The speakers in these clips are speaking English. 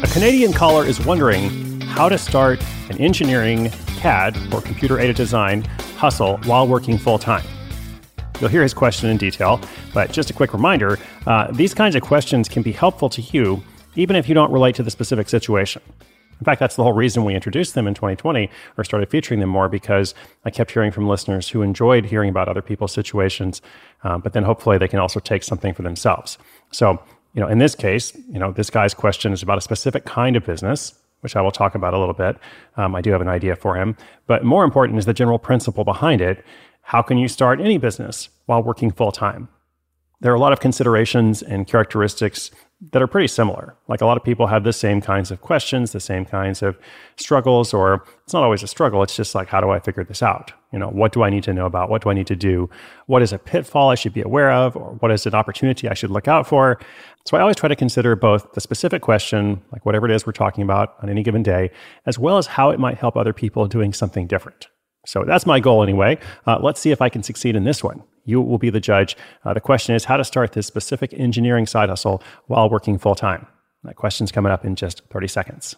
Canadian caller is wondering how to start an engineering CAD or computer-aided design hustle while working full-time. You'll hear his question in detail, but just a quick reminder, these kinds of questions can be helpful to you even if you don't relate to the specific situation. In fact, that's the whole reason we introduced them in 2020 or started featuring them more, because I kept hearing from listeners who enjoyed hearing about other people's situations, but then hopefully they can also take something for themselves. So, in this case, this guy's question is about a specific kind of business, which I will talk about a little bit. I do have an idea for him. But more important is the general principle behind it. How can you start any business while working full-time? There are a lot of considerations and characteristics that are pretty similar. Like, a lot of people have the same kinds of questions, the same kinds of struggles, or it's not always a struggle. It's just like, how do I figure this out? What do I need to know about? What do I need to do? What is a pitfall I should be aware of? Or what is an opportunity I should look out for? So I always try to consider both the specific question, like whatever it is we're talking about on any given day, as well as how it might help other people doing something different. So that's my goal anyway. Let's see if I can succeed in this one. You will be the judge. The question is how to start this specific engineering side hustle while working full-time. That question's coming up in just 30 seconds.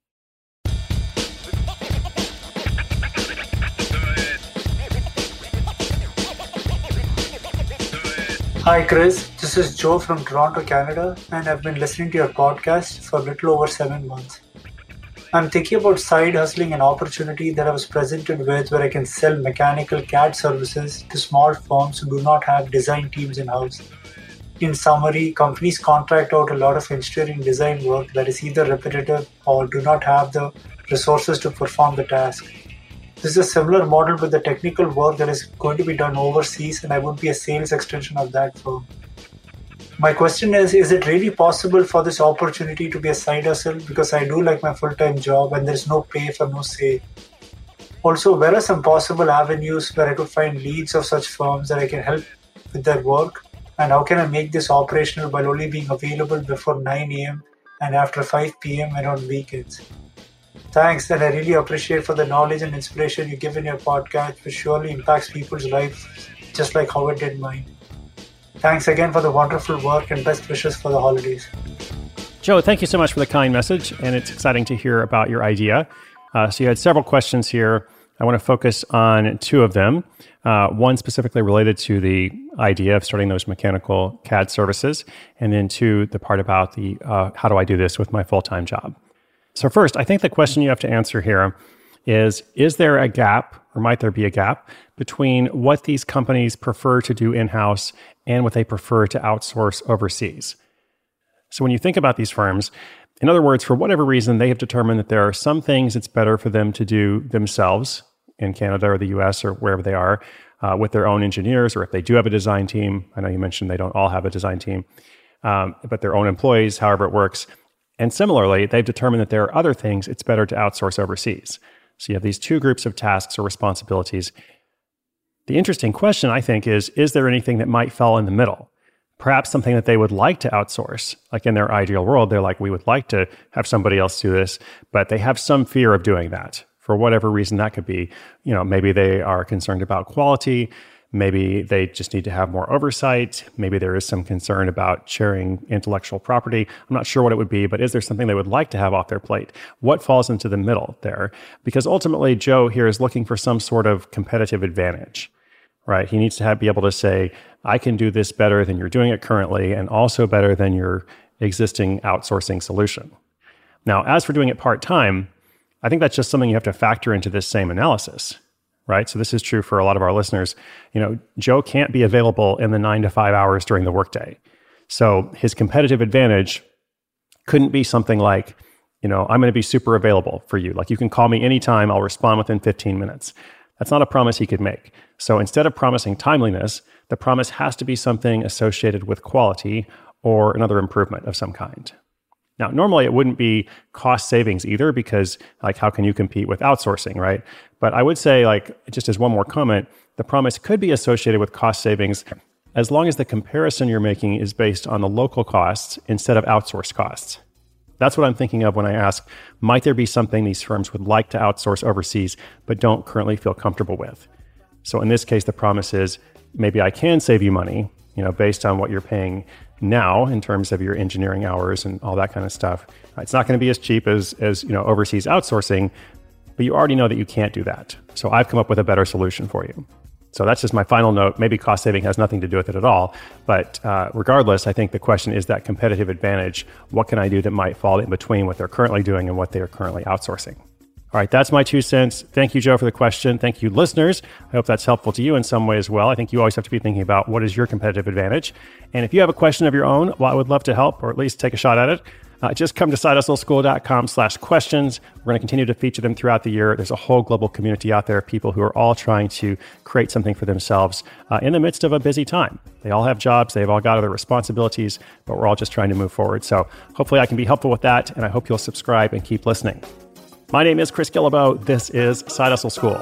Hi Chris, this is Joe from Toronto, Canada, and I've been listening to your podcast for a little over 7 months. I'm thinking about side hustling an opportunity that I was presented with where I can sell mechanical CAD services to small firms who do not have design teams in-house. In summary, companies contract out a lot of engineering design work that is either repetitive or do not have the resources to perform the task. This is a similar model with the technical work that is going to be done overseas, and I would be a sales extension of that firm. My question is it really possible for this opportunity to be a side hustle? Because I do like my full-time job and there's no pay for no say. Also, where are some possible avenues where I could find leads of such firms that I can help with their work? And how can I make this operational while only being available before 9 a.m. and after 5 p.m. and on weekends? Thanks, and I really appreciate for the knowledge and inspiration you give in your podcast, which surely impacts people's lives just like how it did mine. Thanks again for the wonderful work and best wishes for the holidays. Joe, thank you so much for the kind message, and it's exciting to hear about your idea. So you had several questions here. I want to focus on two of them. One specifically related to the idea of starting those mechanical CAD services, and then two, the part about the how do I do this with my full-time job. So first, I think the question you have to answer here is there a gap, or might there be a gap, between what these companies prefer to do in-house and what they prefer to outsource overseas? So when you think about these firms, in other words, for whatever reason, they have determined that there are some things it's better for them to do themselves in Canada or the US or wherever they are with their own engineers, or if they do have a design team. I know you mentioned they don't all have a design team, but their own employees, however it works. And similarly, they've determined that there are other things it's better to outsource overseas. So you have these two groups of tasks or responsibilities. The interesting question, I think, is there anything that might fall in the middle? Perhaps something that they would like to outsource. Like in their ideal world, they're like, we would like to have somebody else do this, but they have some fear of doing that. For whatever reason that could be, maybe they are concerned about quality. Maybe they just need to have more oversight. Maybe there is some concern about sharing intellectual property. I'm not sure what it would be, but is there something they would like to have off their plate? What falls into the middle there? Because ultimately, Joe here is looking for some sort of competitive advantage, right? He needs to be able to say, I can do this better than you're doing it currently, and also better than your existing outsourcing solution. Now, as for doing it part-time, I think that's just something you have to factor into this same analysis. Right? So this is true for a lot of our listeners. Joe can't be available in the 9 to 5 hours during the workday. So his competitive advantage couldn't be something like, I'm going to be super available for you. Like, you can call me anytime, I'll respond within 15 minutes. That's not a promise he could make. So instead of promising timeliness, the promise has to be something associated with quality or another improvement of some kind. Now, normally it wouldn't be cost savings either, because how can you compete with outsourcing, right? But I would say, just as one more comment, the promise could be associated with cost savings as long as the comparison you're making is based on the local costs instead of outsourced costs. That's what I'm thinking of when I ask, might there be something these firms would like to outsource overseas but don't currently feel comfortable with? So in this case, the promise is, maybe I can save you money, based on what you're paying now in terms of your engineering hours and all that kind of stuff. It's not going to be as cheap as overseas outsourcing, but you already know that you can't do that. So I've come up with a better solution for you. So that's just my final note. Maybe cost saving has nothing to do with it at all. But regardless, I think the question is that competitive advantage. What can I do that might fall in between what they're currently doing and what they are currently outsourcing? All right, that's my 2 cents. Thank you, Joe, for the question. Thank you, listeners. I hope that's helpful to you in some way as well. I think you always have to be thinking about what is your competitive advantage. And if you have a question of your own, well, I would love to help or at least take a shot at it. Just come to sidehustleschool.com/questions. We're going to continue to feature them throughout the year. There's a whole global community out there of people who are all trying to create something for themselves in the midst of a busy time. They all have jobs. They've all got other responsibilities, but we're all just trying to move forward. So hopefully I can be helpful with that, and I hope you'll subscribe and keep listening. My name is Chris Guillebeau. This is Side Hustle School.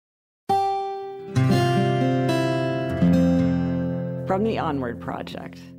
From the Onward Project.